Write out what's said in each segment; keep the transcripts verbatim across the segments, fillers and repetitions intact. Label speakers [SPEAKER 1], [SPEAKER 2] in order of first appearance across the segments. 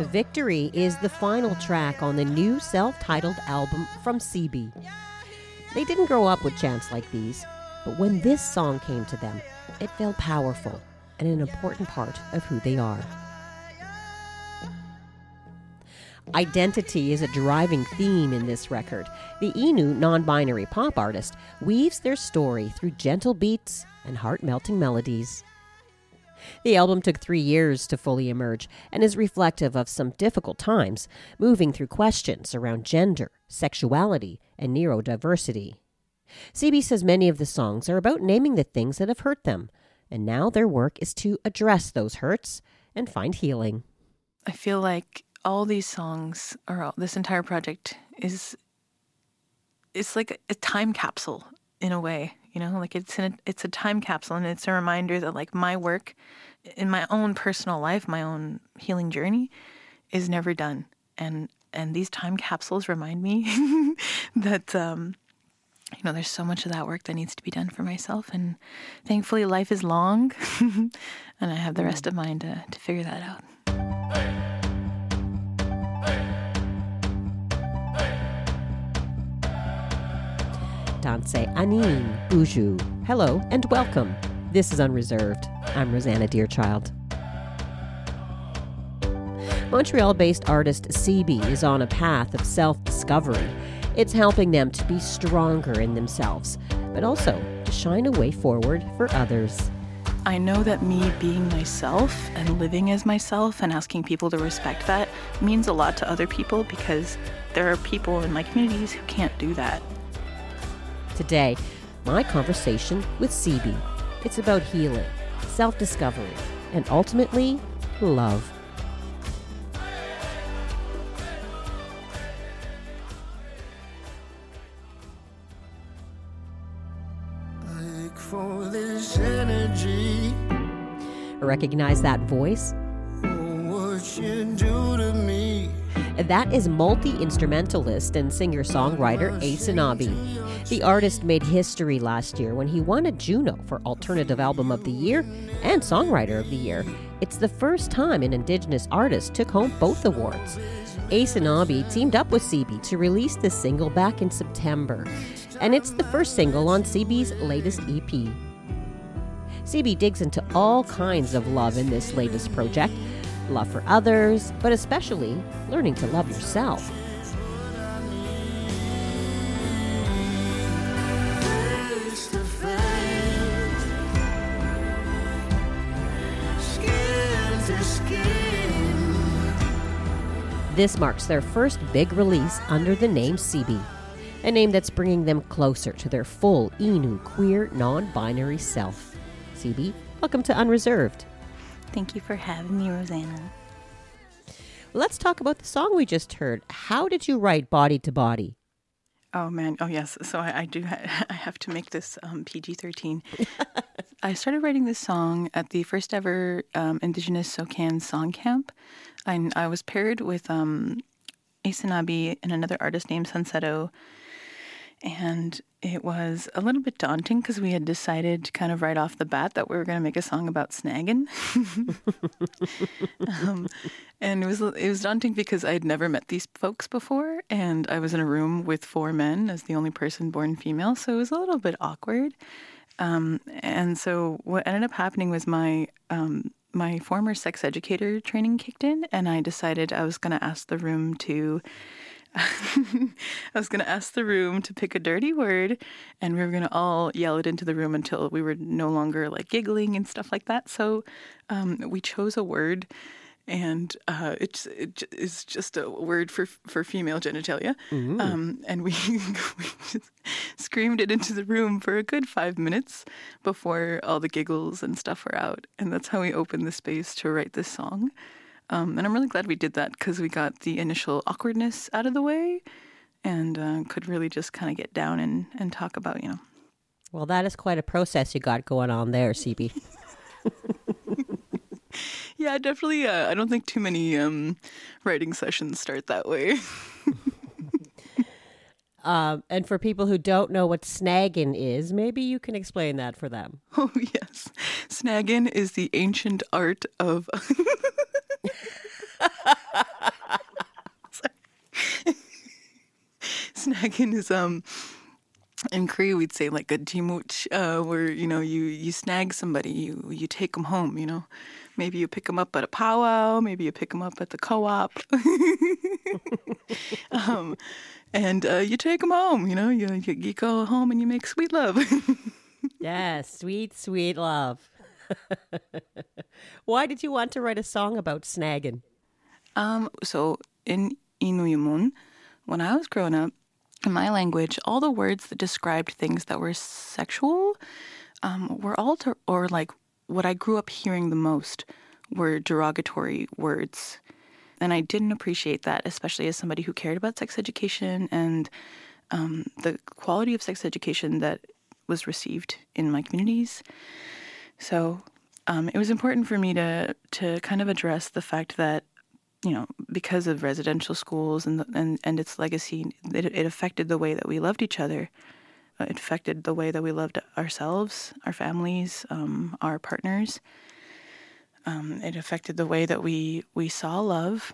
[SPEAKER 1] Victory is the final track on the new self-titled album from C B. They didn't grow up with chants like these, but when this song came to them, it felt powerful and an important part of who they are. Identity is a driving theme in this record. The Innu non-binary pop artist weaves their story through gentle beats and heart-melting melodies. The album took three years to fully emerge and is reflective of some difficult times, moving through questions around gender, sexuality, and neurodiversity. C B says many of the songs are about naming the things that have hurt them, and now their work is to address those hurts and find healing.
[SPEAKER 2] I feel like all these songs, or all, this entire project, is it's like a time capsule in a way. You know, like it's in a, it's a time capsule, and it's a reminder that like my work in my own personal life, my own healing journey, is never done. And and these time capsules remind me that um, you know, there's so much of that work that needs to be done for myself. And thankfully, life is long, and I have the rest of mine to to figure that out.
[SPEAKER 1] Danse Anin Buju. Hello and welcome. This is Unreserved. I'm Rosanna Deerchild. Montreal-based artist C B is on a path of self-discovery. It's helping them to be stronger in themselves, but also to shine a way forward for others.
[SPEAKER 2] I know that me being myself and living as myself and asking people to respect that means a lot to other people, because there are people in my communities who can't do that.
[SPEAKER 1] Today, my conversation with C B. It's about healing, self-discovery, and ultimately, love.
[SPEAKER 3] For this energy,
[SPEAKER 1] Recognize that voice?
[SPEAKER 3] what you do to me.
[SPEAKER 1] That is multi-instrumentalist and singer-songwriter Ace Anabi. The artist made history last year when he won a Juno for Alternative Album of the Year and Songwriter of the Year. It's the first time an Indigenous artist took home both awards. Ace Anabi teamed up with C B to release this single back in September, and it's the first single on C B's latest E P. C B digs into all kinds of love in this latest project. Love for others, but especially learning to love yourself.
[SPEAKER 3] Face to face, skin to skin.
[SPEAKER 1] This marks their first big release under the name C B, a name that's bringing them closer to their full Innu queer non-binary self. C B, welcome to Unreserved.
[SPEAKER 2] Thank you for having me, Rosanna.
[SPEAKER 1] Let's talk about the song we just heard. How did you write Body to Body?
[SPEAKER 2] Oh, man. Oh, yes. So I, I do ha- I have to make this um, P G thirteen. I started writing this song at the first ever um, Indigenous SoCan Song Camp. I, I was paired with um, Ace Anabi and another artist named Sunsetto. And it was a little bit daunting because we had decided kind of right off the bat that we were going to make a song about snagging. um, and it was it was daunting because I had never met these folks before, and I was in a room with four men as the only person born female, so it was a little bit awkward. Um, and so what ended up happening was my um, my former sex educator training kicked in, and I decided I was going to ask the room to I was going to ask the room to pick a dirty word, and we were going to all yell it into the room until we were no longer like giggling and stuff like that. So um, we chose a word, and uh, it's it is just a word for for female genitalia. Um, and we, we just screamed it into the room for a good five minutes before all the giggles and stuff were out. And that's how we opened the space to write this song. Um, and I'm really glad we did that because we got the initial awkwardness out of the way and uh, could really just kind of get down and, and talk about, you know.
[SPEAKER 1] Well, that is quite a process you got going on there, C B.
[SPEAKER 2] Yeah, definitely. Uh, I don't think too many um, writing sessions start that way.
[SPEAKER 1] um, and for people who don't know what snagging is, maybe you can explain that for them.
[SPEAKER 2] Oh, yes. Snagging is the ancient art of... Snagging is um in Korea we'd say like a jimuch, uh, where you know you you snag somebody, you you take them home. You know, maybe you pick them up at a powwow, maybe you pick them up at the co-op, um, and uh, you take them home. You know, you, you you go home and you make sweet love.
[SPEAKER 1] Yes, sweet, sweet love. Why did you want to write a song about snagging?
[SPEAKER 2] Um, so in Inuyumon, when I was growing up, in my language, all the words that described things that were sexual um, were all, to, or like what I grew up hearing the most were derogatory words. And I didn't appreciate that, especially as somebody who cared about sex education and um, the quality of sex education that was received in my communities. So um, it was important for me to to kind of address the fact that, you know, because of residential schools and the, and, and its legacy, it, it affected the way that we loved each other. It affected the way that we loved ourselves, our families, um, our partners. Um, it affected the way that we, we saw love.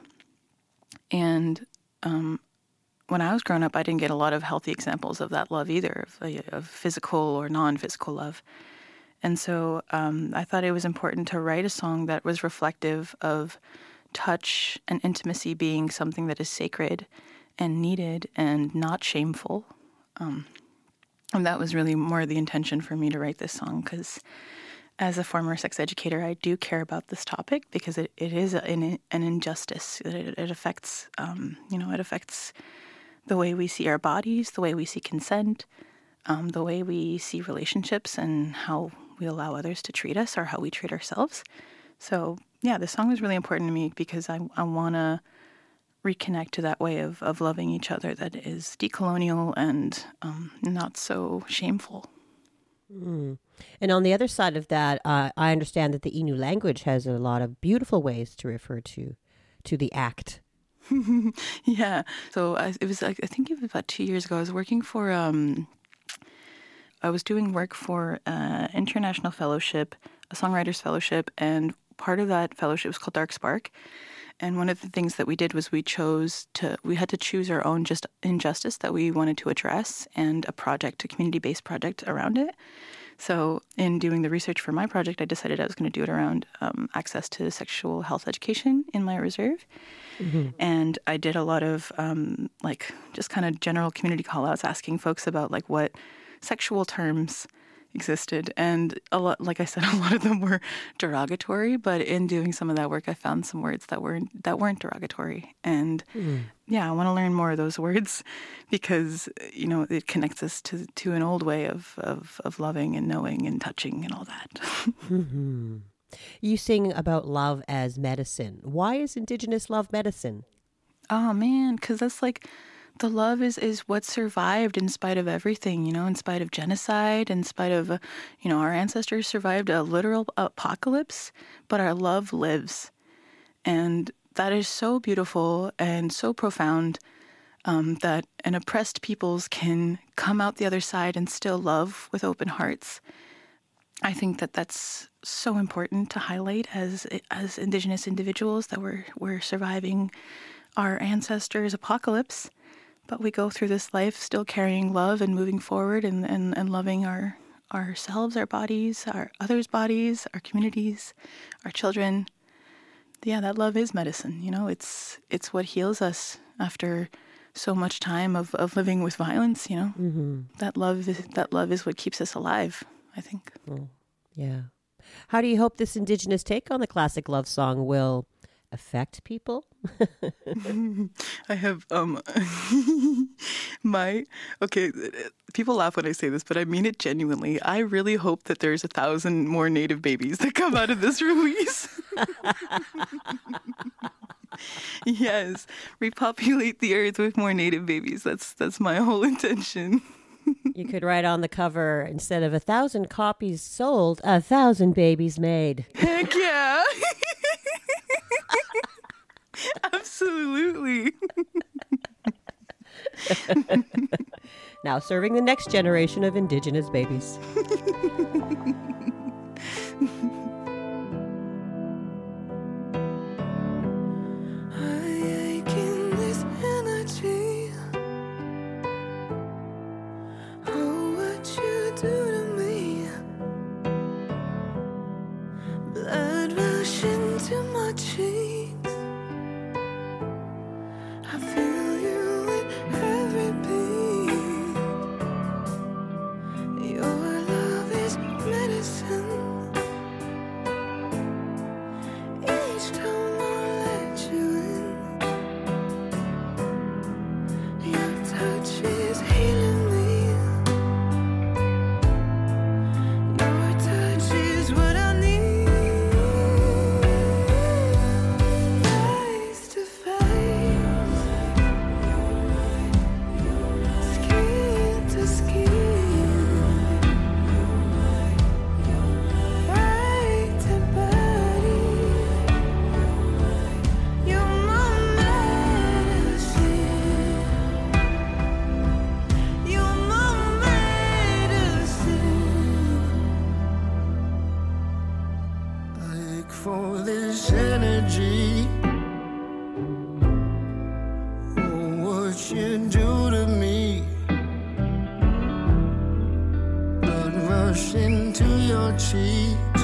[SPEAKER 2] And um, when I was growing up, I didn't get a lot of healthy examples of that love either, of, of physical or non-physical love. And so um, I thought it was important to write a song that was reflective of touch and intimacy being something that is sacred and needed and not shameful. Um, and that was really more the intention for me to write this song, because as a former sex educator, I do care about this topic because it, it is an, an injustice. It, it affects, um, you know, it affects the way we see our bodies, the way we see consent, um, the way we see relationships and how we allow others to treat us or how we treat ourselves. So, yeah, the song was really important to me because I, I want to reconnect to that way of, of loving each other that is decolonial and um, not so shameful.
[SPEAKER 1] Mm. And on the other side of that, uh, I understand that the Innu language has a lot of beautiful ways to refer to to the act.
[SPEAKER 2] Yeah. So I, it was, like, I think it was about two years ago. I was working for, um, I was doing work for an international fellowship, a songwriters fellowship, and part of that fellowship was called Dark Spark. And one of the things that we did was we chose to, we had to choose our own just injustice that we wanted to address and a project, a community-based project around it. So in doing the research for my project, I decided I was going to do it around um, access to sexual health education in my reserve. Mm-hmm. And I did a lot of um, like just kind of general community call-outs asking folks about like what sexual terms existed. And a lot, like I said, a lot of them were derogatory, but in doing some of that work, I found some words that weren't, that weren't derogatory. And mm. yeah, I want to learn more of those words because, you know, it connects us to, to an old way of, of, of loving and knowing and touching and all that.
[SPEAKER 1] Mm-hmm. You sing about love as medicine. Why is Indigenous love medicine?
[SPEAKER 2] Oh, man, because that's like, the love is, is what survived in spite of everything, you know, in spite of genocide, in spite of, uh, you know, our ancestors survived a literal apocalypse, but our love lives. And that is so beautiful and so profound um, that an oppressed peoples can come out the other side and still love with open hearts. I think that that's so important to highlight as as Indigenous individuals, that we're, we're surviving our ancestors' apocalypse. But we go through this life still carrying love and moving forward and, and, and loving our ourselves, our bodies, our others' bodies, our communities, our children. Yeah, that love is medicine. You know, it's it's what heals us after so much time of, of living with violence. You know, mm-hmm. that love is, that love is what keeps us alive, I think.
[SPEAKER 1] Oh, yeah. How do you hope this Indigenous take on the classic love song will affect people?
[SPEAKER 2] I have um my okay people laugh when I say this, but I mean it genuinely. I really hope that there's a thousand more Native babies that come out of this release. Yes, repopulate the earth with more Native babies. That's that's my whole intention.
[SPEAKER 1] You could write on the cover, instead of a thousand copies sold, a thousand babies made.
[SPEAKER 2] Heck yeah. Absolutely.
[SPEAKER 1] Now serving the next generation of Indigenous babies.
[SPEAKER 3] I ache in this energy. cheeks. I feel you in every beat. Your love is medicine. Each time I let you in, your touch is healing me. Your touch is what I need. Face to face, skin to skin, body to body. You're my medicine. You're my medicine. I ache for this energy. Oh, what you do to me. Blood rush into your cheeks.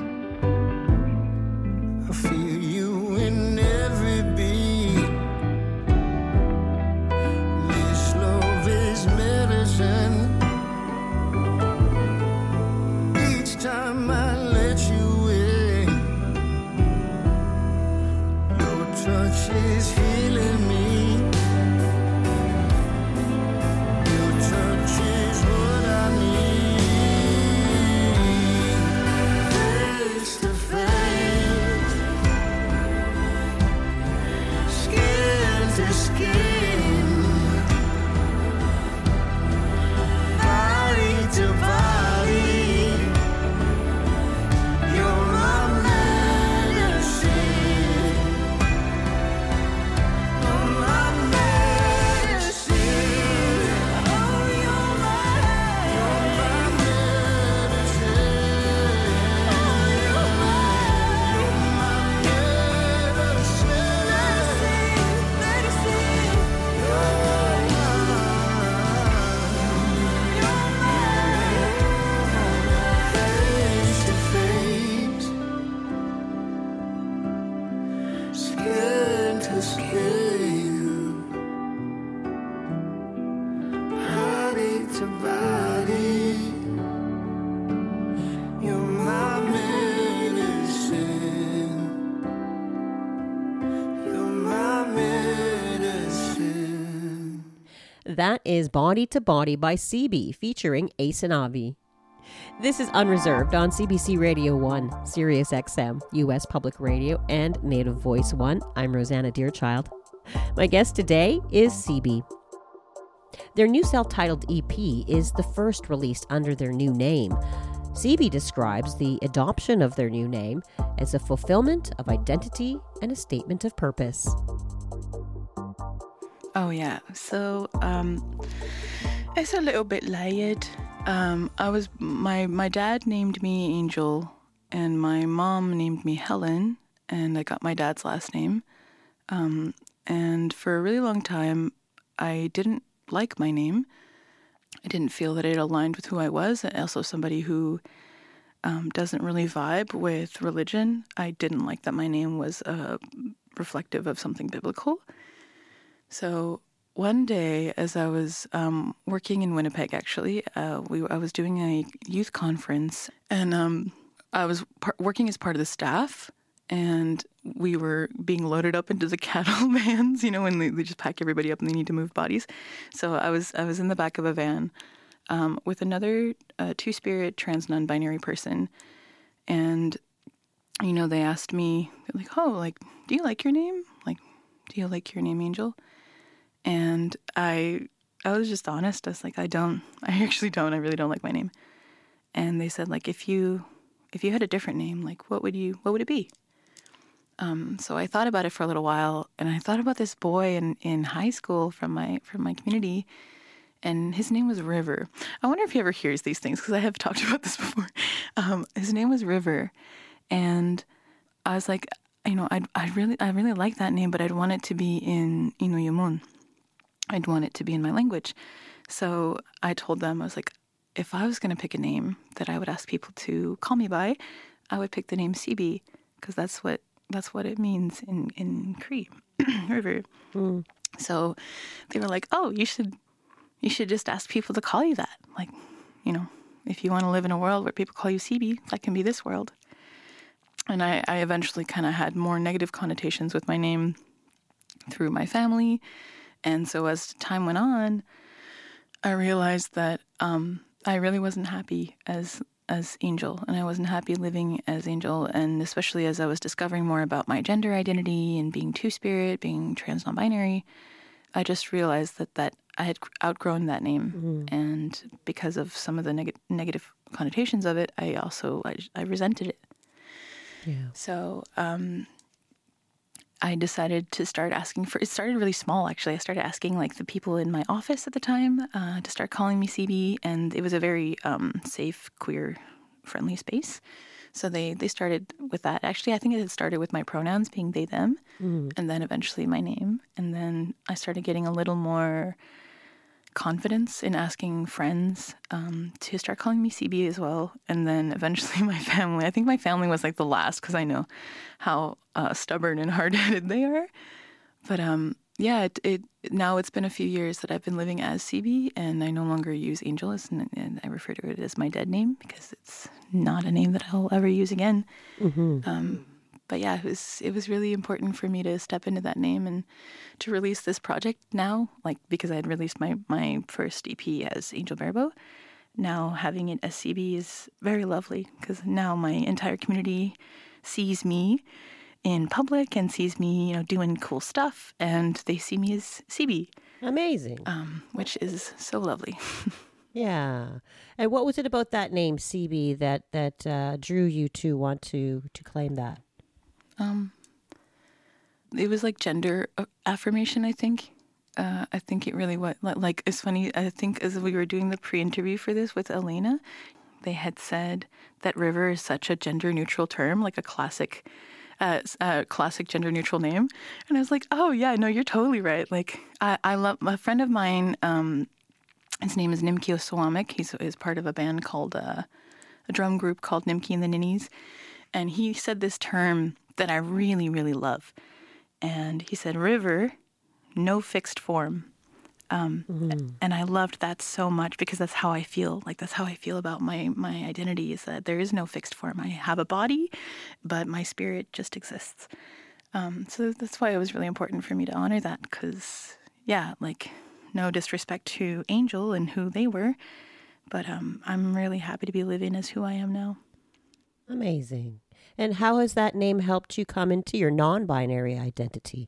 [SPEAKER 3] I feel you in every beat. This love is medicine. Each time I let you in, your touch is healing me. Your touch is what I need. Face to face, skin to skin, body to body. You're my medicine. You're my medicine. Oh, you're my, you're my medicine. Oh, you're my, you're my medicine. Medicine, medicine. You're my, face to face, skin to skin, body to body. You're my medicine. You're my medicine.
[SPEAKER 1] That is Body to Body by C B featuring Ace and Avi. This is Unreserved on C B C Radio one, Sirius X M, U S Public Radio, and Native Voice one. I'm Rosanna Deerchild. My guest today is C B. Their new self-titled E P is the first released under their new name. C B describes the adoption of their new name as a fulfillment of identity and a statement of purpose.
[SPEAKER 2] Oh yeah. So um, it's a little bit layered. Um, I was my my dad named me Angel, and my mom named me Helen, and I got my dad's last name. Um, and for a really long time, I didn't like my name. I didn't feel that it aligned with who I was. And also somebody who um, doesn't really vibe with religion. I didn't like that my name was uh, reflective of something biblical. So one day, as I was um, working in Winnipeg, actually, uh, we I was doing a youth conference, and um, I was par- working as part of the staff, and we were being loaded up into the cattle vans, you know, when they, they just pack everybody up and they need to move bodies. So I was I was in the back of a van um, with another uh, two-spirit trans non-binary person, and you know, they asked me, they're like, "Oh, like, do you like your name? Like, do you like your name, Angel?" And I I was just honest. I was like, I don't, I actually don't. I really don't like my name. And they said, like, if you if you had a different name, like, what would you, what would it be? Um, so I thought about it for a little while, and I thought about this boy in, in high school from my from my community, and his name was River. I wonder if he ever hears these things, because I have talked about this before. Um, his name was River, and I was like, you know, I'd I really I really like that name, but I'd want it to be in Inuyamun. I'd want it to be in my language. So I told them, I was like, if I was going to pick a name that I would ask people to call me by, I would pick the name C B, because that's what that's what it means in in Cree River.
[SPEAKER 1] Mm.
[SPEAKER 2] So they were like, "Oh, you should you should just ask people to call you that. Like, you know, if you want to live in a world where people call you C B, that can be this world." And I, I eventually kind of had more negative connotations with my name through my family. And so as time went on, I realized that um, I really wasn't happy as as Angel, and I wasn't happy living as Angel, and especially as I was discovering more about my gender identity and being two-spirit, being trans non-binary, I just realized that, that I had outgrown that name, mm-hmm. and because of some of the neg- negative connotations of it, I also, I, I resented it.
[SPEAKER 1] Yeah.
[SPEAKER 2] So um, I decided to start asking for, it started really small, actually. I started asking like the people in my office at the time uh, to start calling me C B, and it was a very um, safe, queer, friendly space. So they, they started with that. Actually, I think it had started with my pronouns being they, them, mm. and then eventually my name. And then I started getting a little more confidence in asking friends um, to start calling me C B as well. And then eventually my family. I think my family was like the last because I know how uh, stubborn and hard-headed they are. But um, yeah, it, it now it's been a few years that I've been living as C B, and I no longer use Angel, and, and I refer to it as my dead name because it's not a name that I'll ever use again. Mm-hmm. Um, But yeah, it was it was really important for me to step into that name and to release this project now, like because I had released my, my first E P as Angel Barabo. Now having it as C B is very lovely because now my entire community sees me in public and sees me, you know, doing cool stuff, and they see me as C B.
[SPEAKER 1] Amazing.
[SPEAKER 2] Um, which is so lovely.
[SPEAKER 1] Yeah. And what was it about that name, C B, that that uh, drew you to want to to claim that?
[SPEAKER 2] Um, it was like gender affirmation, I think. Uh, I think it really was. Like, it's funny, I think as we were doing the pre-interview for this with Elena, they had said that River is such a gender-neutral term, like a classic uh, uh, classic gender-neutral name. And I was like, oh, yeah, no, you're totally right. Like, I, I love, a friend of mine, um, his name is Nimki Osawamik. He's, he's part of a band called, uh, a drum group called Nimki and the Ninnies. And he said this term that I really, really love. And he said, River, no fixed form. Um, mm-hmm. And I loved that so much because that's how I feel. Like, that's how I feel about my, my identity, is that there is no fixed form. I have a body, but my spirit just exists. Um, so that's why it was really important for me to honor that because, yeah, like, no disrespect to Angel and who they were, but um, I'm really happy to be living as who I am now.
[SPEAKER 1] Amazing. And how has that name helped you come into your non-binary identity?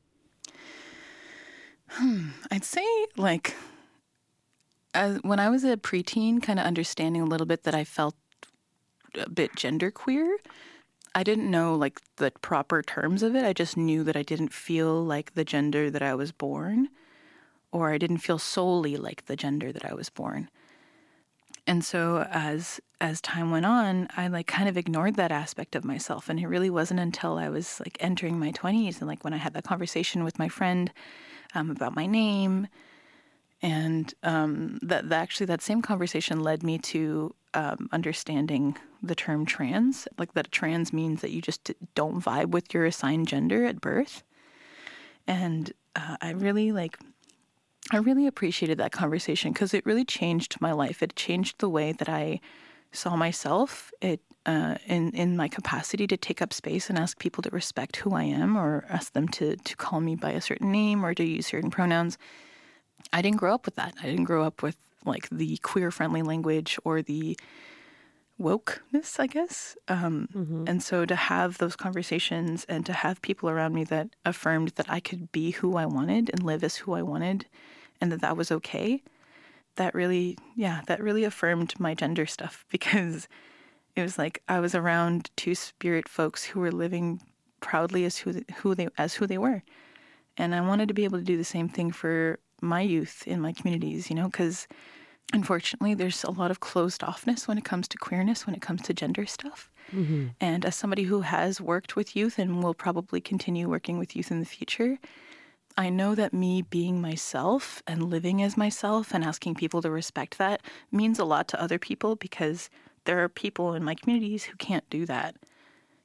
[SPEAKER 2] Hmm. I'd say, like, as, when I was a preteen, kind of understanding a little bit that I felt a bit genderqueer, I didn't know, like, the proper terms of it. I just knew that I didn't feel like the gender that I was born, or I didn't feel solely like the gender that I was born. And so as as time went on, I like kind of ignored that aspect of myself. And it really wasn't until I was like entering my twenties and like when I had that conversation with my friend um, about my name, and um, that, that actually that same conversation led me to um, understanding the term trans, like that trans means that you just don't vibe with your assigned gender at birth. And uh, I really like... I really appreciated that conversation because it really changed my life. It changed the way that I saw myself it, uh, in, in my capacity to take up space and ask people to respect who I am or ask them to, to call me by a certain name or to use certain pronouns. I didn't grow up with that. I didn't grow up with like the queer-friendly language or the wokeness, I guess. Um, mm-hmm. And so to have those conversations and to have people around me that affirmed that I could be who I wanted and live as who I wanted and that that was okay, that really, yeah, that really affirmed my gender stuff because it was like I was around two-spirit folks who were living proudly as who, who they as who they were. And I wanted to be able to do the same thing for my youth in my communities, you know, because unfortunately, there's a lot of closed offness when it comes to queerness, when it comes to gender stuff. Mm-hmm. And as somebody who has worked with youth and will probably continue working with youth in the future, I know that me being myself and living as myself and asking people to respect that means a lot to other people because there are people in my communities who can't do that.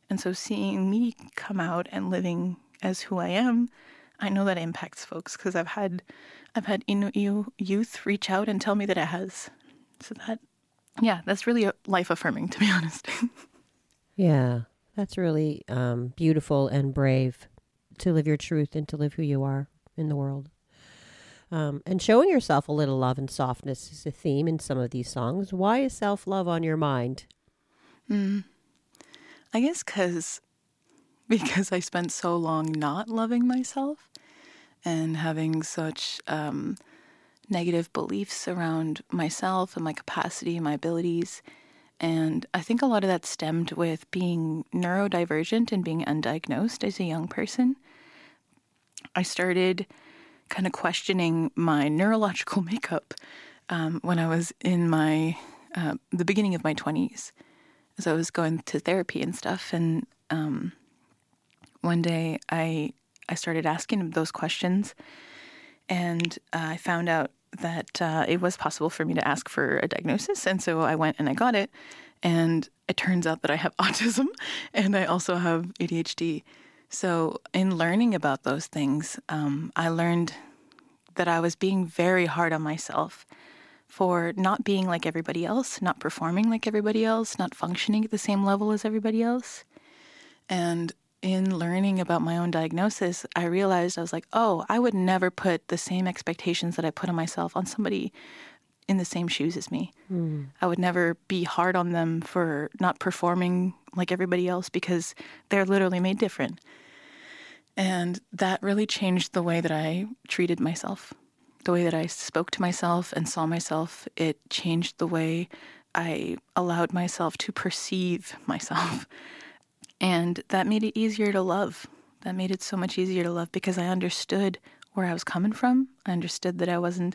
[SPEAKER 2] And so seeing me come out and living as who I am, I know that impacts folks because I've had I've had Innu youth reach out and tell me that it has. So that, yeah, that's really life affirming, to be honest.
[SPEAKER 1] Yeah, that's really um, beautiful and brave to live your truth and to live who you are in the world. Um, and showing yourself a little love and softness is a theme in some of these songs. Why is self-love on your mind?
[SPEAKER 2] Mm. I guess because because I spent so long not loving myself and having such um, negative beliefs around myself and my capacity, my abilities. And I think a lot of that stemmed with being neurodivergent and being undiagnosed as a young person. I started kind of questioning my neurological makeup um, when I was in my uh, the beginning of my twenties, as I was going to therapy and stuff. And um, one day I I started asking those questions, and uh, I found out that uh, it was possible for me to ask for a diagnosis. And so I went and I got it. And it turns out that I have autism and I also have A D H D. So in learning about those things, um, I learned that I was being very hard on myself for not being like everybody else, not performing like everybody else, not functioning at the same level as everybody else. And in learning about my own diagnosis, I realized I was like, oh, I would never put the same expectations that I put on myself on somebody in the same shoes as me. Mm. I would never be hard on them for not performing like everybody else because they're literally made different. And that really changed the way that I treated myself, the way that I spoke to myself and saw myself. It changed the way I allowed myself to perceive myself. And that made it easier to love. That made it so much easier to love because I understood where I was coming from. I understood that I wasn't,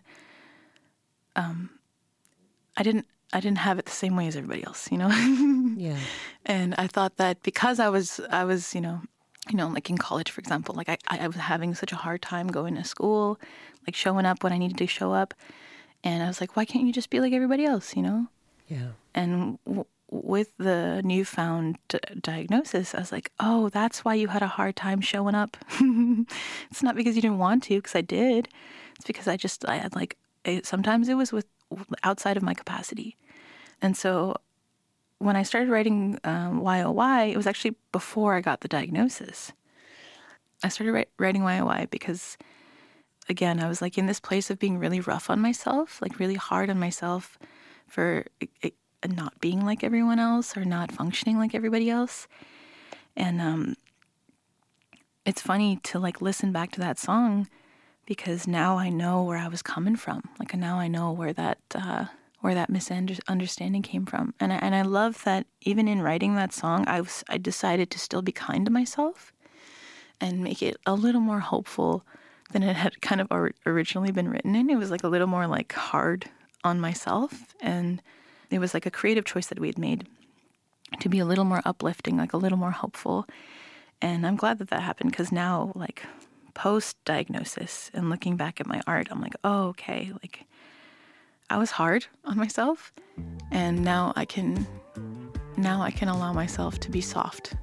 [SPEAKER 2] um, I didn't, I didn't have it the same way as everybody else, you know?
[SPEAKER 1] Yeah.
[SPEAKER 2] And I thought that because I was, I was, you know, you know, like in college, for example, like I, I was having such a hard time going to school, like showing up when I needed to show up. And I was like, why can't you just be like everybody else, you know?
[SPEAKER 1] Yeah.
[SPEAKER 2] And w- with the newfound d- diagnosis, I was like, oh, that's why you had a hard time showing up. It's not because you didn't want to, because I did. It's because I just, I had like, it, sometimes it was with outside of my capacity. And so when I started writing um, Y O Y, it was actually before I got the diagnosis. I started write, writing Y O Y because, again, I was like in this place of being really rough on myself, like really hard on myself for it, it, not being like everyone else or not functioning like everybody else. And um, it's funny to like listen back to that song because now I know where I was coming from. Like now I know where that uh, where that misunderstanding came from. And I, and I love that even in writing that song, I was I decided to still be kind to myself and make it a little more hopeful than it had kind of or- originally been written in. It was like a little more like hard on myself, and it was like a creative choice that we had made to be a little more uplifting, like a little more hopeful. And I'm glad that that happened because now, like, post-diagnosis and looking back at my art, I'm like, oh, okay, like, I was hard on myself. And now I can, now I can allow myself to be soft.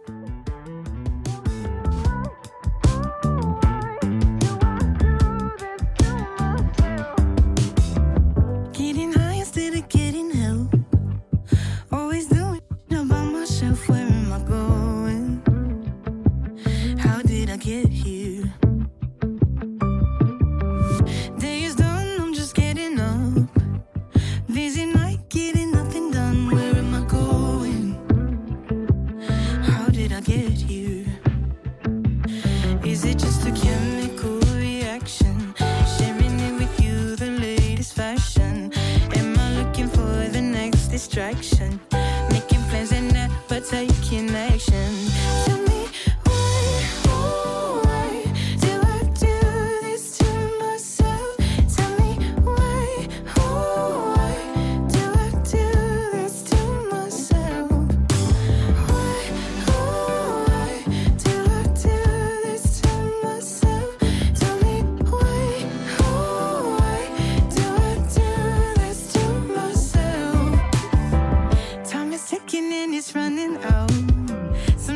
[SPEAKER 4] Distraction, making plans and never taking action. Tell me why, oh, why do I do this to myself? Tell me why, oh, why do I do this to myself? Why, oh, why do I do this to myself? Tell me why, oh, why do I do this to myself? Time is ticking and it's running out.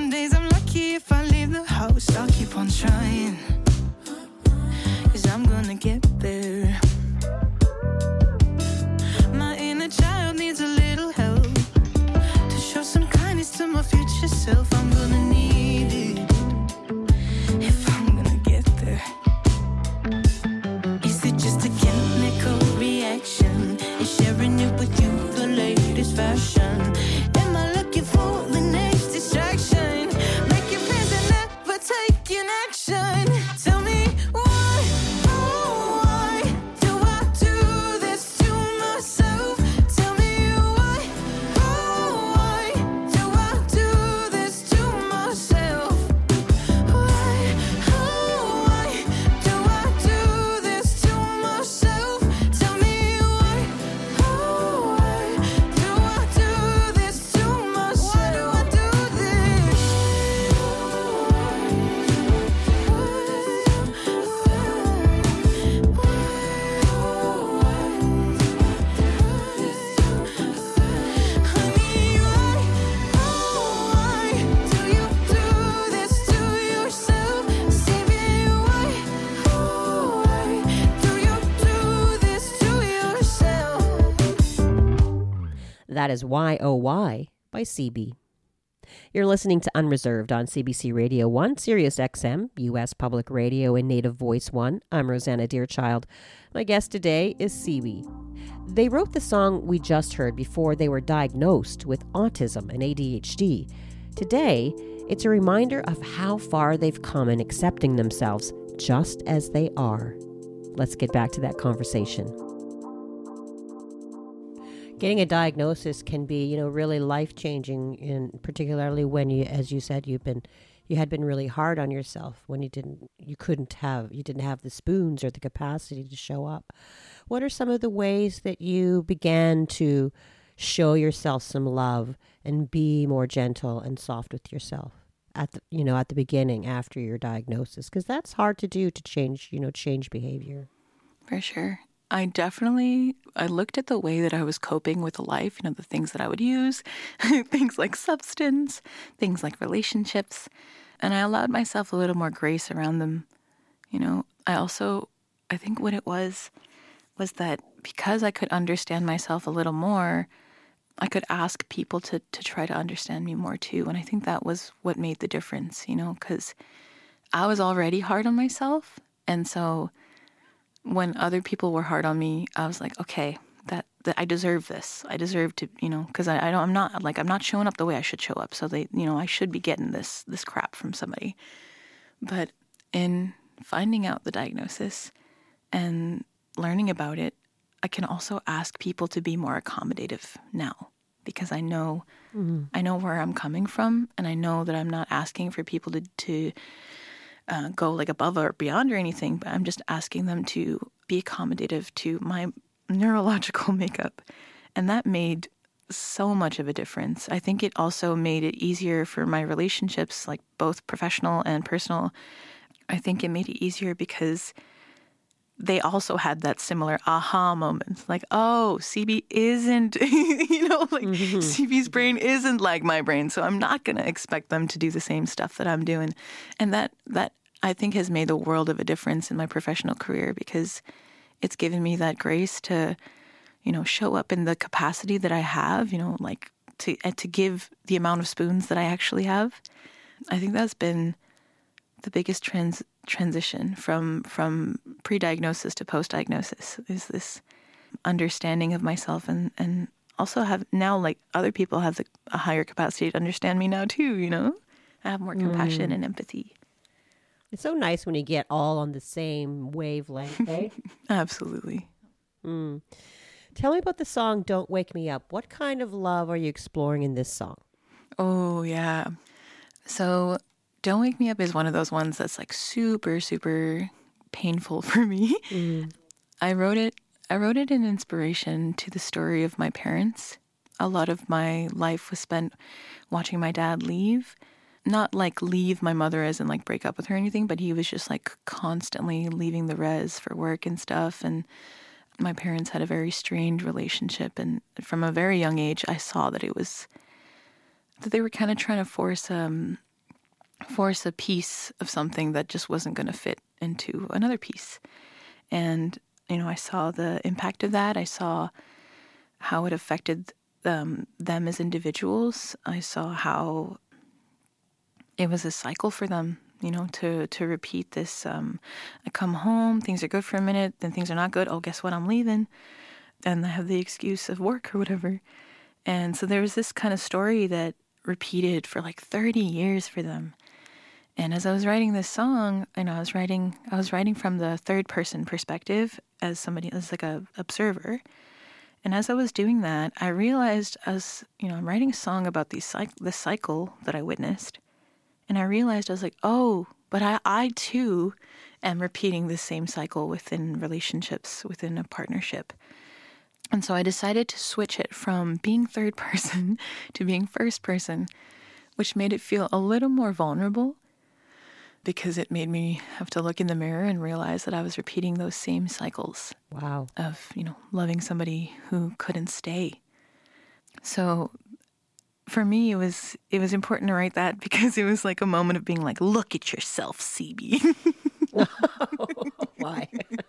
[SPEAKER 4] trying, 'cause I'm gonna get there. My inner child needs a little help to show some kindness to my future self. I'm gonna need it if I'm gonna get there. Is it just a chemical reaction? Is sharing it with you the latest fashion? Am I looking for the next distraction? Making plans and never taking action. Tell me why, oh, why do I do this to myself? Tell me why, oh, why do I do this to myself? Why, oh, why do I do this to myself? Tell me why, oh, why do I do this to myself? Why do I do this? Honey, why, oh, why do you do this to yourself? Baby, why, oh, why do you do this to yourself?
[SPEAKER 1] That is Y O Y by C B. You're listening to Unreserved on C B C Radio one, Sirius X M, U S Public Radio, and Native Voice one. I'm Rosanna Deerchild. My guest today is C B. They wrote the song we just heard before they were diagnosed with autism and A D H D. Today, it's a reminder of how far they've come in accepting themselves just as they are. Let's get back to that conversation. Getting a diagnosis can be, you know, really life-changing, and particularly when you, as you said, you've been, you had been really hard on yourself when you didn't, you couldn't have, you didn't have the spoons or the capacity to show up. What are some of the ways that you began to show yourself some love and be more gentle and soft with yourself at the, you know, at the beginning after your diagnosis? Because that's hard to do, to change, you know, change behavior.
[SPEAKER 2] For sure. I definitely, I looked at the way that I was coping with life, you know, the things that I would use, things like substance, things like relationships, and I allowed myself a little more grace around them. You know, I also, I think what it was, was that because I could understand myself a little more, I could ask people to, to try to understand me more too. And I think that was what made the difference, you know, because I was already hard on myself. And so when other people were hard on me, I was like, okay, that, that I deserve this. I deserve to, you know, because I, I don't, I'm not like, I'm not showing up the way I should show up. So they, you know, I should be getting this, this crap from somebody. But in finding out the diagnosis and learning about it, I can also ask people to be more accommodative now, because I know, mm-hmm. I know where I'm coming from, and I know that I'm not asking for people to, to uh, go like above or beyond or anything, but I'm just asking them to be accommodative to my neurological makeup. And that made so much of a difference. I think it also made it easier for my relationships, like both professional and personal. I think it made it easier because they also had that similar aha moment, like, oh, C B isn't, you know, like mm-hmm. C B's brain isn't like my brain, so I'm not going to expect them to do the same stuff that I'm doing. And that, that I think has made a world of a difference in my professional career, because it's given me that grace to, you know, show up in the capacity that I have, you know, like to, to give the amount of spoons that I actually have. I think that's been the biggest trans transition from from pre-diagnosis to post-diagnosis, is this understanding of myself, and, and also have now, like, other people have the, a higher capacity to understand me now too, you know? I have more compassion mm. and empathy.
[SPEAKER 1] It's so nice when you get all on the same wavelength, eh?
[SPEAKER 2] Absolutely.
[SPEAKER 1] Mm. Tell me about the song Don't Wake Me Up. What kind of love are you exploring in this song?
[SPEAKER 2] Oh, yeah. So Don't Wake Me Up is one of those ones that's like super, super painful for me. Mm. I wrote it, I wrote it in inspiration to the story of my parents. A lot of my life was spent watching my dad leave. Not like leave my mother as in like break up with her or anything, but he was just like constantly leaving the res for work and stuff. And my parents had a very strained relationship. And from a very young age, I saw that it was, that they were kind of trying to force um, force a piece of something that just wasn't going to fit into another piece. And, you know, I saw the impact of that. I saw how it affected um, them as individuals. I saw how it was a cycle for them, you know, to, to repeat this. Um, I come home, things are good for a minute, then things are not good. Oh, guess what? I'm leaving. And I have the excuse of work or whatever. And so there was this kind of story that repeated for like thirty years for them. And as I was writing this song, you know, I was writing, I was writing from the third person perspective as somebody, as like a observer. And as I was doing that, I realized, as you know, I'm writing a song about these this cycle that I witnessed, and I realized I was like, oh, but I, I too am repeating the same cycle within relationships, within a partnership. And so I decided to switch it from being third person to being first person, which made it feel a little more vulnerable, because it made me have to look in the mirror and realize that I was repeating those same cycles.
[SPEAKER 1] Wow.
[SPEAKER 2] Of, you know, loving somebody who couldn't stay. So for me, it was it was important to write that, because it was like a moment of being like, look at yourself, C B.
[SPEAKER 1] Why?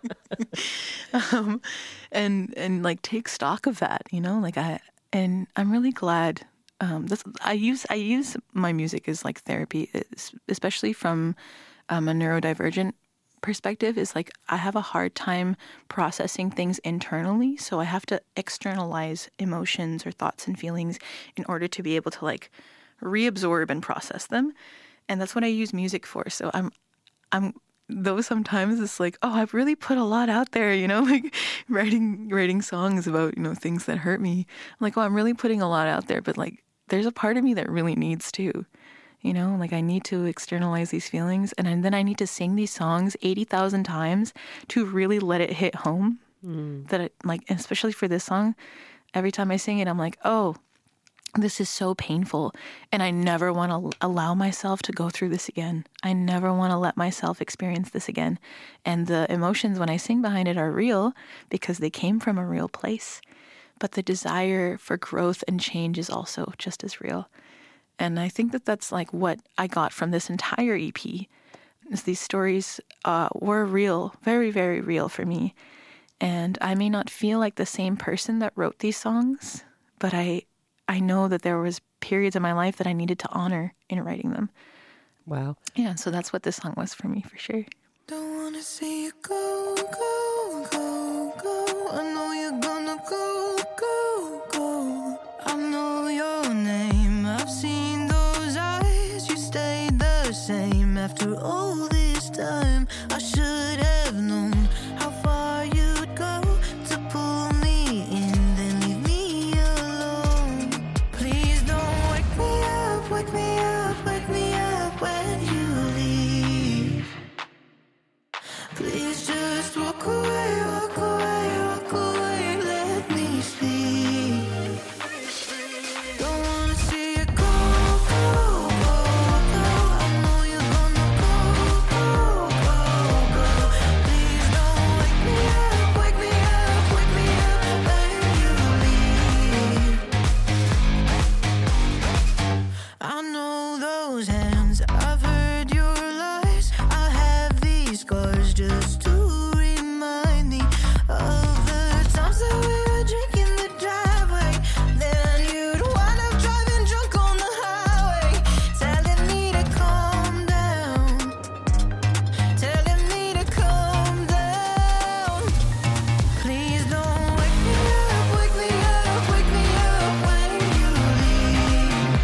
[SPEAKER 2] um, and and like take stock of that, you know, like I and I'm really glad. Um, this, I use I use my music as like therapy, especially from um, a neurodivergent perspective. Is like I have a hard time processing things internally, so I have to externalize emotions or thoughts and feelings in order to be able to like reabsorb and process them, and that's what I use music for. So I'm I'm though sometimes it's like, oh, I've really put a lot out there, you know, like writing writing songs about, you know, things that hurt me. I'm like, oh, I'm really putting a lot out there, but like there's a part of me that really needs to, you know, like I need to externalize these feelings, and then I need to sing these songs eighty thousand times to really let it hit home. Mm. That it, like, especially for this song, every time I sing it, I'm like, oh, this is so painful, and I never want to allow myself to go through this again. I never want to let myself experience this again. And the emotions when I sing behind it are real because they came from a real place. But the desire for growth and change is also just as real. And I think that that's like what I got from this entire E P, is these stories uh, were real, very, very real for me. And I may not feel like the same person that wrote these songs, but I I know that there was periods in my life that I needed to honor in writing them.
[SPEAKER 1] Wow.
[SPEAKER 2] Yeah, so that's what this song was for me, for sure.
[SPEAKER 4] Don't wanna see you go, go, go, go. I know you're gonna go, go, go. I know your name. I've seen those eyes. You stayed the same after all this time. I should have known how far you'd go to pull me in, then leave me alone. Please don't wake me up, wake me up, wake me up when you leave. Please just walk away, walk away, walk away, let me sleep. Don't wanna see you go, go, go, go. I know you're gonna go, go, go, go. Please don't wake me up, wake me up, wake me up when you leave. I know those hands, I've heard your lies. I have these scars just to remind me of the times that we were drinking the driveway. Then you'd wind up driving drunk on the highway, telling me to calm down, telling me to calm down. Please don't wake me up, wake me up, wake me up when you leave.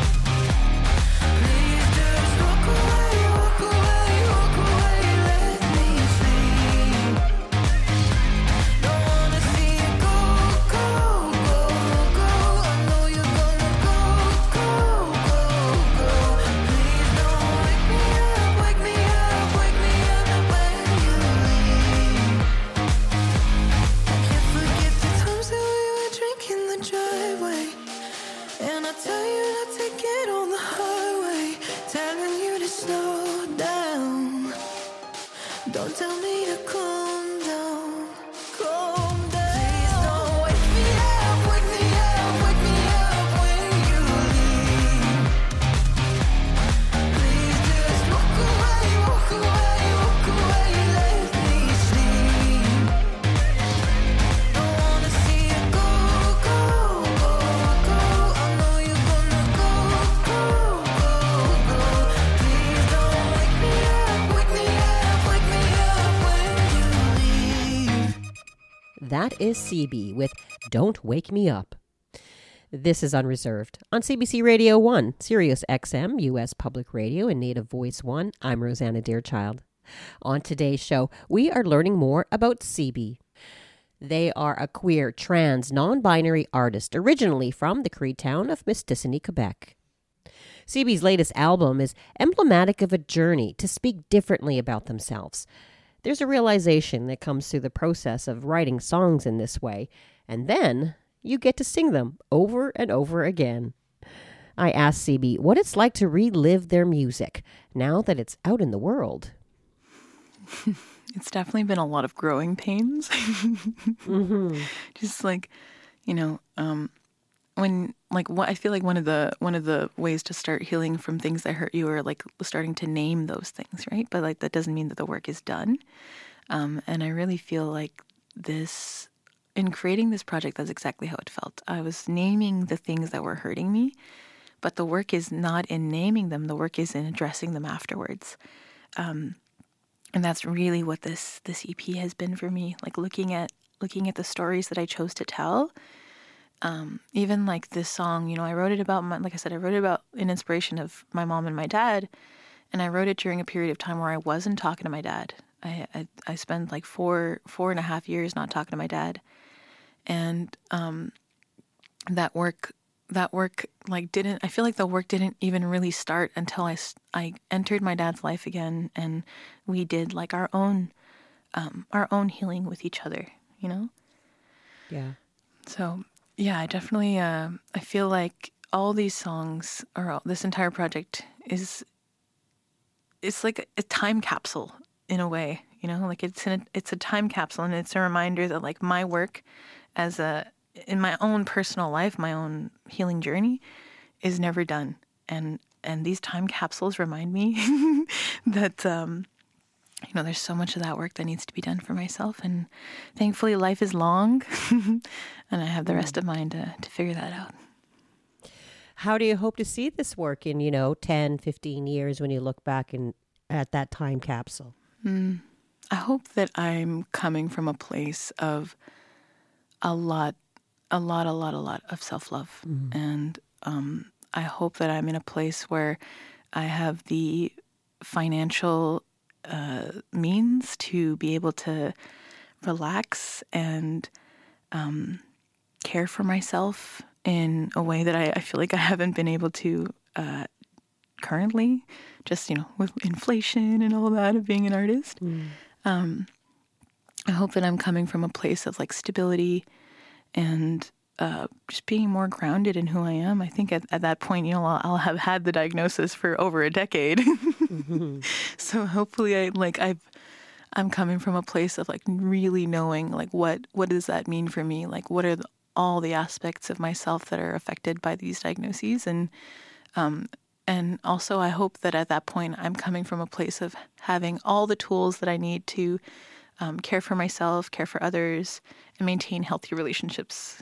[SPEAKER 4] Please just walk away, walk away, walk away, let me sleep. Don't wanna see you go, go, go, go. I know you're gonna go, go, go, go. Please don't wake me up, wake me up, wake me up when you leave. I can't forget the times that we were drinking the driveway, and I tell you not to get on the highway, telling you to slow down. Don't tell me to calm down, calm down. Please don't wake me up, wake me up, wake me up when you leave. Please
[SPEAKER 1] that is C B with Don't Wake Me Up. This is Unreserved on C B C Radio one, Sirius X M, U S Public Radio, and Native Voice one. I'm Rosanna Deerchild. On today's show, we are learning more about C B. They are a queer, trans, non-binary artist originally from the Cree town of Mistissini, Quebec. C B's latest album is emblematic of a journey to speak differently about themselves. There's a realization that comes through the process of writing songs in this way, and then you get to sing them over and over again. I asked C B what it's like to relive their music now that it's out in the world.
[SPEAKER 2] It's definitely been a lot of growing pains.
[SPEAKER 1] mm-hmm.
[SPEAKER 2] Just like, you know, um, when like what I feel like one of the one of the ways to start healing from things that hurt you are like starting to name those things, right? But like that doesn't mean that the work is done. Um, and I really feel like this in creating this project, that's exactly how it felt. I was naming the things that were hurting me, but the work is not in naming them. The work is in addressing them afterwards. Um, and that's really what this this E P has been for me. Like looking at looking at the stories that I chose to tell. Um, even like this song, you know, I wrote it about my, like I said, I wrote it about an inspiration of my mom and my dad, and I wrote it during a period of time where I wasn't talking to my dad. I I, I spent like four four and a half years not talking to my dad. And um, that work, that work, like didn't. I feel like the work didn't even really start until I, I entered my dad's life again, and we did like our own, um, our own healing with each other. You know.
[SPEAKER 1] Yeah.
[SPEAKER 2] So yeah, I definitely. Uh, I feel like all these songs, or all, this entire project, is. It's like a time capsule in a way. You know, like it's in a, it's a time capsule, and it's a reminder that like my work. As a in my own personal life, my own healing journey is never done, and and these time capsules remind me that um, you know there's so much of that work that needs to be done for myself, and thankfully life is long, and I have the rest of mine to to figure that out.
[SPEAKER 1] How do you hope to see this work in you know ten, fifteen years when you look back in at that time capsule?
[SPEAKER 2] Mm. I hope that I'm coming from a place of a lot, a lot, a lot, a lot of self-love. Mm-hmm. And um, I hope that I'm in a place where I have the financial uh, means to be able to relax and um, care for myself in a way that I, I feel like I haven't been able to uh, currently, just, you know, with inflation and all that of being an artist. Mm. Um, I hope that I'm coming from a place of like stability and uh, just being more grounded in who I am. I think at, at that point, you know, I'll, I'll have had the diagnosis for over a decade. mm-hmm. So hopefully, I like I've I'm coming from a place of like really knowing like what what does that mean for me? Like what are the, all the aspects of myself that are affected by these diagnoses, and um, and also I hope that at that point I'm coming from a place of having all the tools that I need to. Um, care for myself, care for others, and maintain healthy relationships.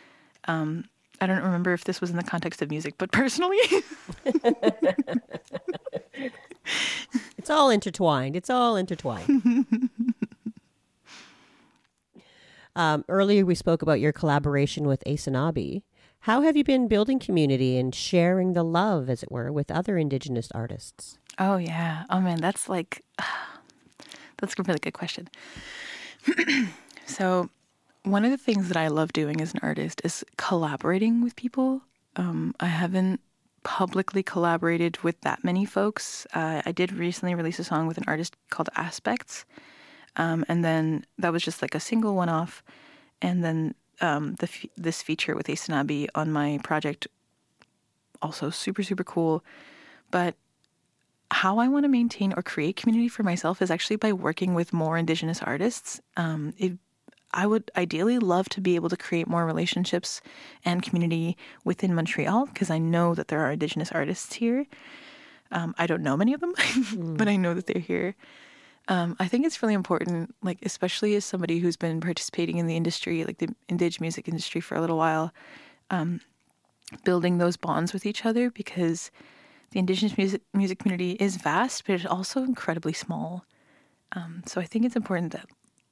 [SPEAKER 2] Um, I don't remember if this was in the context of music, but personally.
[SPEAKER 1] It's all intertwined. It's all intertwined. um, earlier we spoke about your collaboration with Aysanabee. How have you been building community and sharing the love, as it were, with other Indigenous artists?
[SPEAKER 2] Oh, yeah. Oh, man, that's like... That's a really good question. So one of the things that I love doing as an artist is collaborating with people. Um, I haven't publicly collaborated with that many folks. Uh, I did recently release a song with an artist called Aspects. Um, and then that was just like a single one-off. And then um, the f- this feature with Aysanabee on my project, also super, super cool. But how I want to maintain or create community for myself is actually by working with more Indigenous artists. Um, it, I would ideally love to be able to create more relationships and community within Montreal, because I know that there are Indigenous artists here. Um, I don't know many of them, mm. but I know that they're here. Um, I think it's really important, like especially as somebody who's been participating in the industry, like the Indigenous music industry for a little while, um, building those bonds with each other, because the Indigenous music music community is vast, but it's also incredibly small. Um, so I think it's important that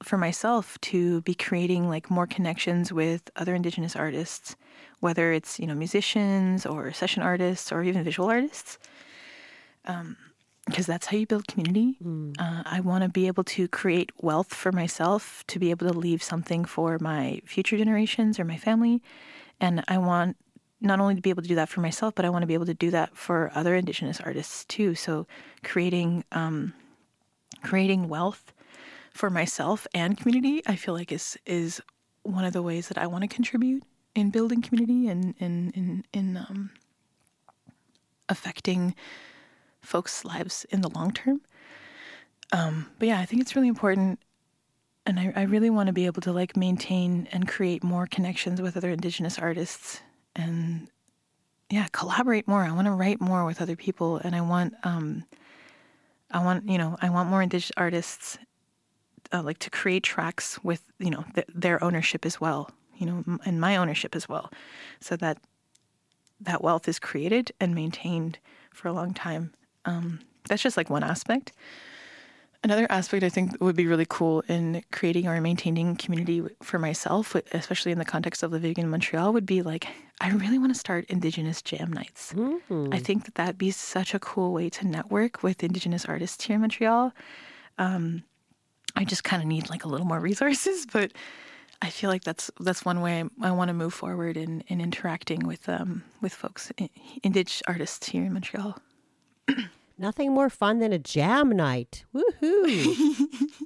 [SPEAKER 2] for myself to be creating like more connections with other Indigenous artists, whether it's, you know, musicians or session artists or even visual artists. Um, because that's how you build community. Mm. Uh, I want to be able to create wealth for myself, to be able to leave something for my future generations or my family. And I want not only to be able to do that for myself, but I want to be able to do that for other Indigenous artists too. So creating um, creating wealth for myself and community, I feel like is is one of the ways that I want to contribute in building community and in in in um, affecting folks' lives in the long term. Um, but yeah, I think it's really important, and I, I really want to be able to like maintain and create more connections with other Indigenous artists, and yeah, collaborate more. I want to write more with other people, and I want, um, I want, you know, I want more Indigenous artists, uh, like to create tracks with, you know, th- their ownership as well, you know, m- and my ownership as well, so that that wealth is created and maintained for a long time. Um, that's just like one aspect. Another aspect I think would be really cool in creating or maintaining community for myself, especially in the context of living in Montreal, would be like, I really want to start Indigenous jam nights. Mm-hmm. I think that that'd be such a cool way to network with Indigenous artists here in Montreal. Um, I just kind of need like a little more resources, but I feel like that's that's one way I, I want to move forward in, in interacting with um, with folks, Indigenous artists here in Montreal.
[SPEAKER 1] Nothing more fun than a jam night. Woohoo!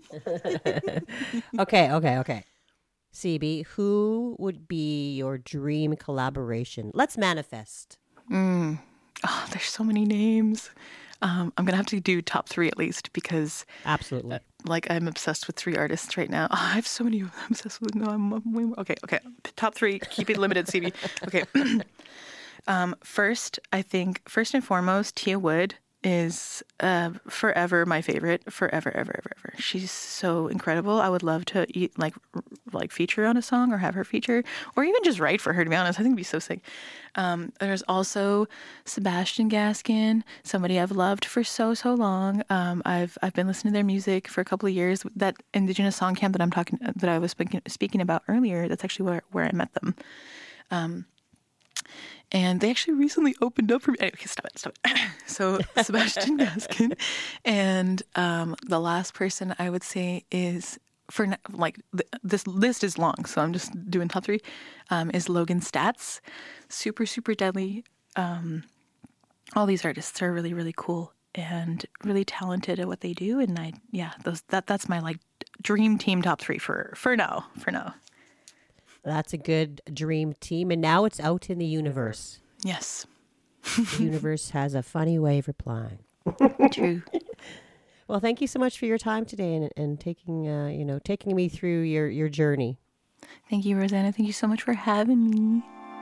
[SPEAKER 1] okay, okay, okay. C B, who would be your dream collaboration? Let's manifest.
[SPEAKER 2] Mm. Oh, there's so many names. Um, I'm going to have to do top three at least because...
[SPEAKER 1] Absolutely.
[SPEAKER 2] Uh, like, I'm obsessed with three artists right now. Oh, I have so many I'm obsessed with. No, I'm, I'm way more. Okay, okay. Top three. Keep it limited, C B. Okay. um, first, I think, first and foremost, Tia Wood is uh, forever my favorite. Forever, ever, ever, ever. She's so incredible. I would love to eat, like like feature on a song or have her feature, or even just write for her, to be honest. I think it'd be so sick. Um, there's also Sebastian Gaskin, somebody I've loved for so, so long. Um, I've I've been listening to their music for a couple of years. That Indigenous song camp that I'm talking that I was speaking, speaking about earlier, that's actually where, where I met them. Um, And they actually recently opened up for me. Anyway, stop it, stop it. So Sebastian Gaskin. And um, the last person I would say is, for like, th- this list is long, so I'm just doing top three, um, is Logan Stats. Super, super deadly. Um, all these artists are really, really cool and really talented at what they do. And I, yeah, those that that's my like dream team top three for, for now, for now.
[SPEAKER 1] That's a good dream team. And now it's out in the universe.
[SPEAKER 2] Yes.
[SPEAKER 1] The universe has a funny way of replying.
[SPEAKER 2] True.
[SPEAKER 1] Well, thank you so much for your time today and, and taking, uh, you know, taking me through your, your journey.
[SPEAKER 2] Thank you, Rosanna. Thank you so much for having me.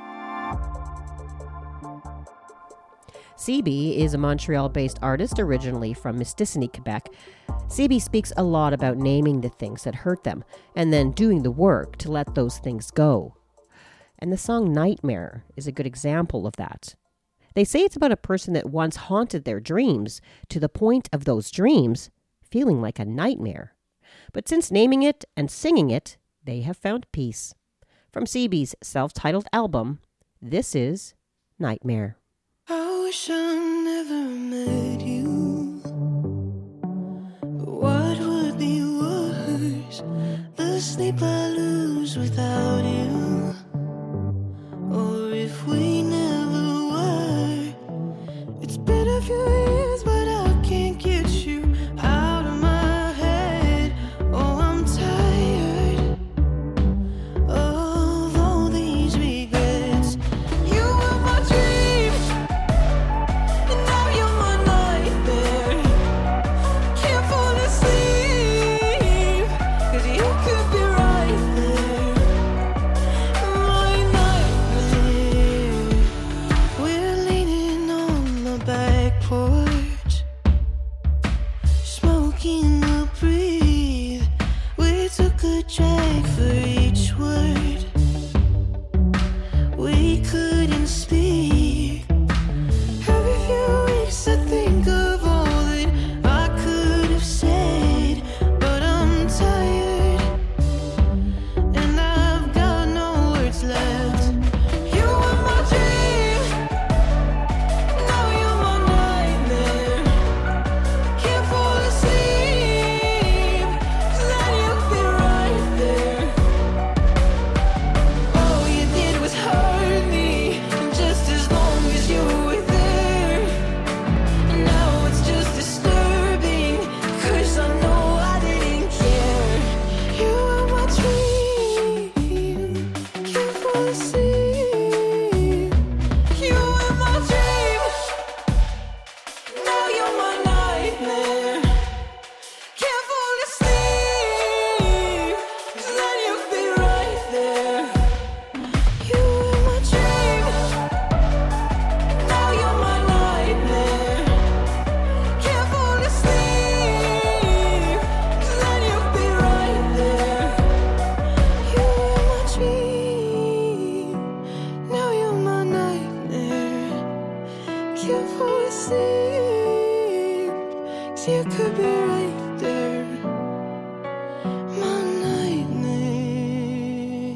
[SPEAKER 1] C B is a Montreal-based artist originally from Mistissini, Quebec. C B speaks a lot about naming the things that hurt them and then doing the work to let those things go. And the song Nightmare is a good example of that. They say it's about a person that once haunted their dreams to the point of those dreams feeling like a nightmare. But since naming it and singing it, they have found peace. From C B's self-titled album, this is Nightmare.
[SPEAKER 4] I wish I never met you, but what would be worse? The sleep I lose without you, or if we never were. It's been a few years, but I can't get you out of my head. Oh, I'm tired of all these regrets. You were my dream, and now you're my nightmare. Can't fall asleep, 'cause you could be right there. My nightmare. We're leaning on the back porch, smoking a breathe. We took a drag for each word. We couldn't speak. Every few weeks I think of all that I could have said, but I'm tired seemed. 'Cause you could be right there, my nightmare.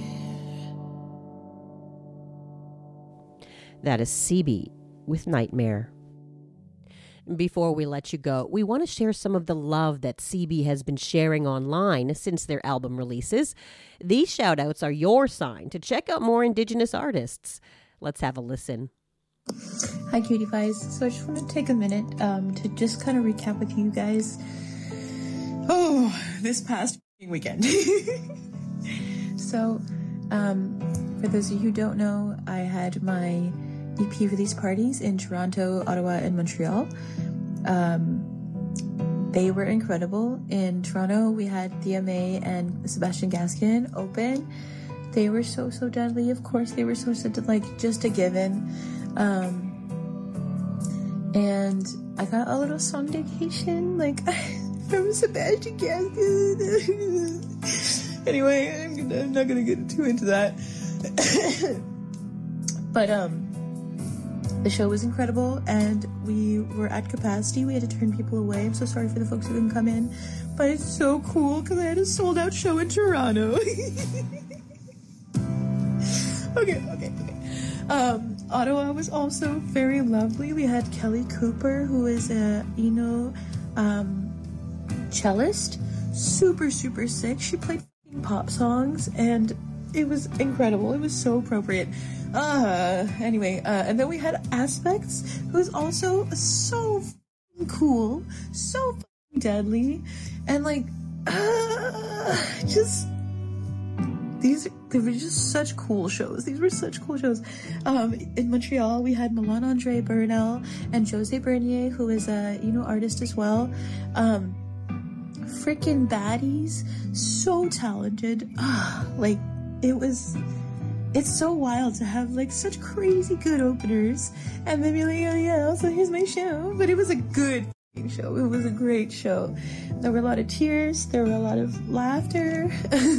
[SPEAKER 1] That is C B with Nightmare. Before we let you go, we want to share some of the love that C B has been sharing online since their album releases. These shout-outs are your sign to check out more Indigenous artists. Let's have a listen.
[SPEAKER 5] Hi, Cutie Pies. So I just want to take a minute um, to just kind of recap with you guys. Oh, this past weekend. So, um, for those of you who don't know, I had my E P release parties in Toronto, Ottawa, and Montreal. Um, they were incredible. In Toronto, we had Thea May and Sebastian Gaskin open. They were so, so deadly. Of course, they were so, so, like, just a given. Um, and I got a little song dedication, like, from Sebastian Gaskin. Anyway, I'm, gonna, I'm not gonna get too into that. But, um, the show was incredible, and we were at capacity. We had to turn people away. I'm so sorry for the folks who didn't come in, but it's so cool because I had a sold-out show in Toronto. okay, okay, okay. Um, Ottawa was also very lovely. We had Kelly Cooper, who is a, you know, um, cellist. Super, super sick. She played pop songs, and it was incredible. It was so appropriate. Uh, anyway, uh, and then we had Aspects, who's also so cool, so deadly, and like, uh, just, these, they were just such cool shows. These were such cool shows. Um, in Montreal, we had Milan Andre Burnell and Jose Bernier, who is a, you know, artist as well. Um, freaking baddies, so talented. Uh, like, it was... It's so wild to have, like, such crazy good openers and then be like, oh yeah, also here's my show. But it was a good show. It was a great show. There were a lot of tears. There were a lot of laughter.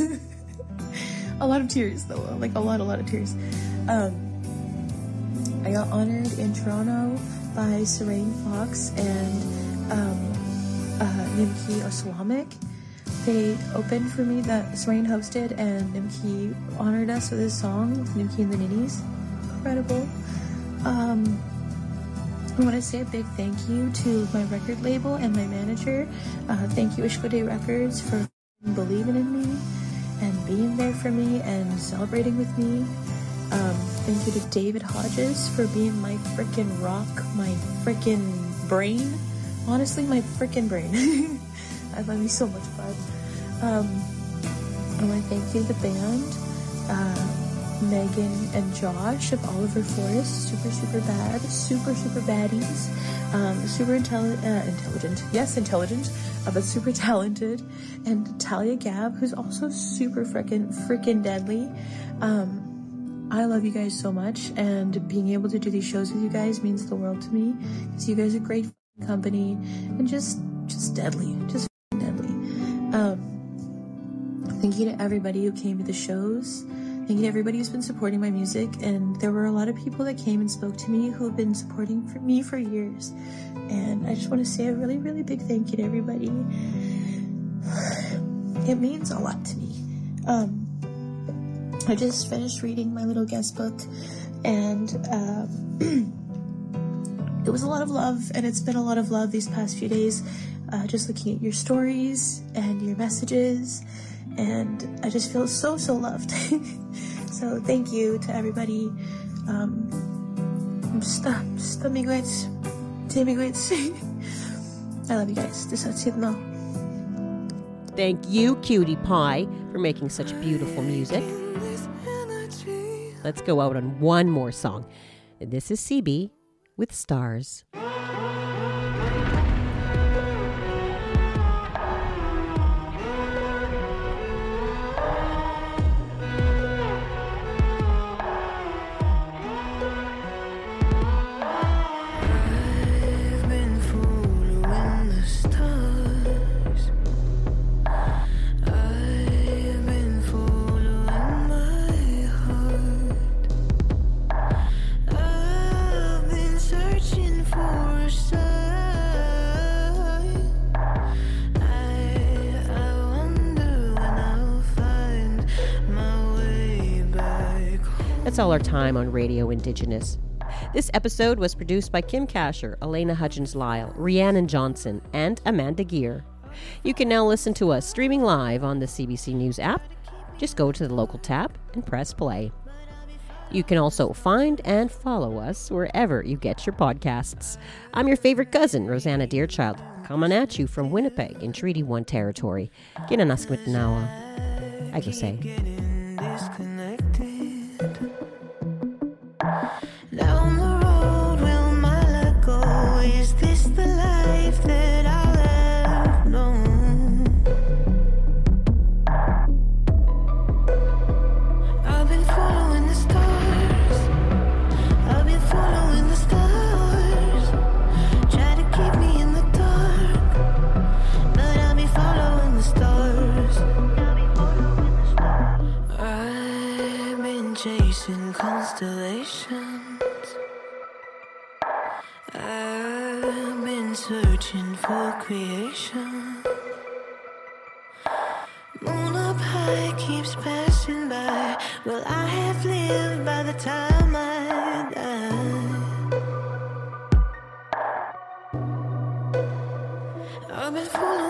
[SPEAKER 5] A lot of tears, though. Like, a lot, a lot of tears. Um, I got honored in Toronto by Serene Fox and um, uh, Nimki Oslamic. They opened for me, that Serene hosted, and Nimki honored us with his song with Nimki and the Ninnies. Incredible. Um, I want to say a big thank you to my record label and my manager. Uh, thank you, Ishkode Records, for believing in me and being there for me and celebrating with me. Um, thank you to David Hodges for being my frickin' rock, my frickin' brain. Honestly, my frickin' brain. I love you so much, bud. Um, I want to thank you, the band, uh, Megan and Josh of Oliver Forest, super, super bad, super, super baddies, um, super intelli- uh, intelligent, yes, intelligent, uh, but super talented, and Talia Gab, who's also super frickin', frickin' deadly. Um, I love you guys so much, and being able to do these shows with you guys means the world to me, because you guys are great company, and just, just deadly, just deadly. Um, thank you to everybody who came to the shows. Thank you to everybody who's been supporting my music. And there were a lot of people that came and spoke to me who have been supporting for me for years. And I just want to say a really, really big thank you to everybody. It means a lot to me. Um, I just finished reading my little guest book, and um, it was a lot of love, and it's been a lot of love these past few days. Uh, just looking at your stories and your messages, and I just feel so, so loved. So thank you to everybody. Um, basta, basta miigwits. Miigwits. I love you guys. That's it now.
[SPEAKER 1] Thank you, Cutie Pie, for making such beautiful music. Let's go out on one more song. This is C B with Stars.
[SPEAKER 4] For
[SPEAKER 1] That's all our time on Radio Indigenous. This episode was produced by Kim Kasher, Elena Hudgens-Lyle, Rhiannon Johnson, and Amanda Gear. You can now listen to us streaming live on the C B C News app. Just go to the local tab and press play. You can also find and follow us wherever you get your podcasts. I'm your favorite cousin, Rosanna Deerchild, coming at you from Winnipeg in Treaty one territory. Ginanaskmitnawa. I go say.
[SPEAKER 4] Down the road will my luck go? Is this the life that I'll have known? I've been following the stars. I've been following the stars. Try to keep me in the dark, but I'll be following the stars. I'll be following the stars. I've been chasing constellations. I've been searching for creation. Moon up high keeps passing by. Well, I have lived by the time I die. I've been following